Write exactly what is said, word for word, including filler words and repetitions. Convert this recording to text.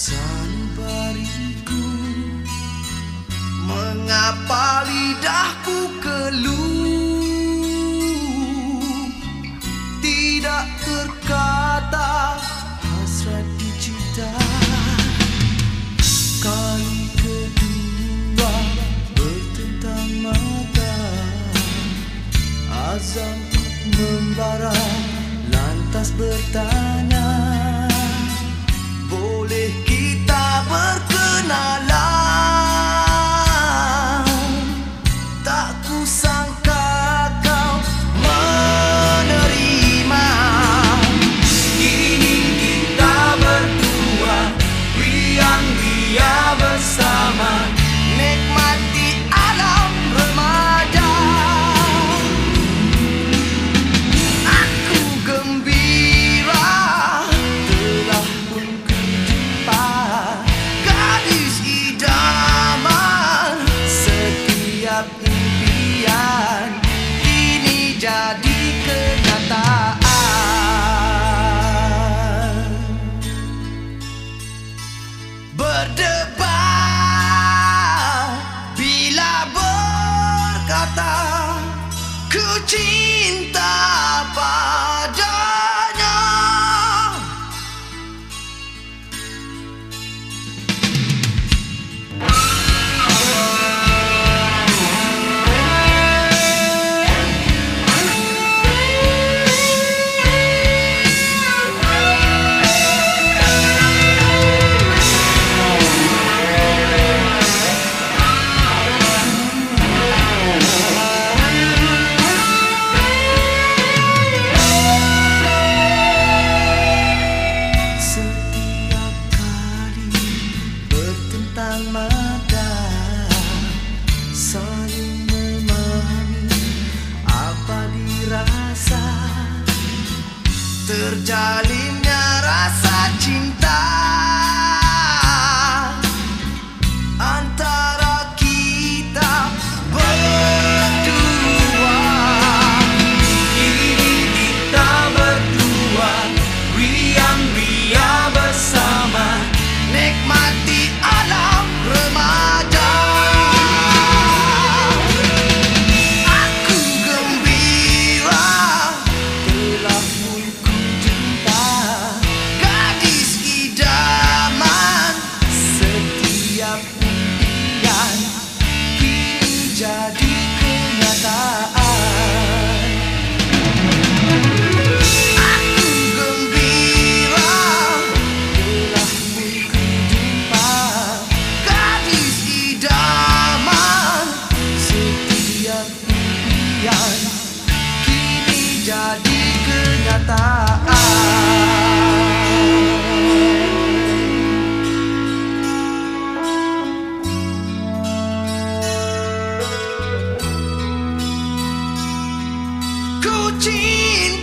Sanubariku, mengapa lidahku keluh, tidak terkata hasrat dicinta. Kali kedua bertentang mata, azamku membara lantas bertanya, boleh kita berkenalan? Tak kusangka kau menerima. Kini kita berdua riang-ria bersama, nikmati alam remaja. Aku gembira telah pun kujumpa gadis idaman. Setiap impian kini jadi kenyataan. Berdebar bila berkata ku cinta padanya. Mata saling memahami apa dirasa, terjalinnya rasa cinta antara kita berdua. Kini kita berdua riang-ria bersama, nikmati alam remaja. Aku gembira telah pun kujumpa gadis idaman. Setiap impian kini jadi kenyataan. Kini jadi kenyataan. Ku cinta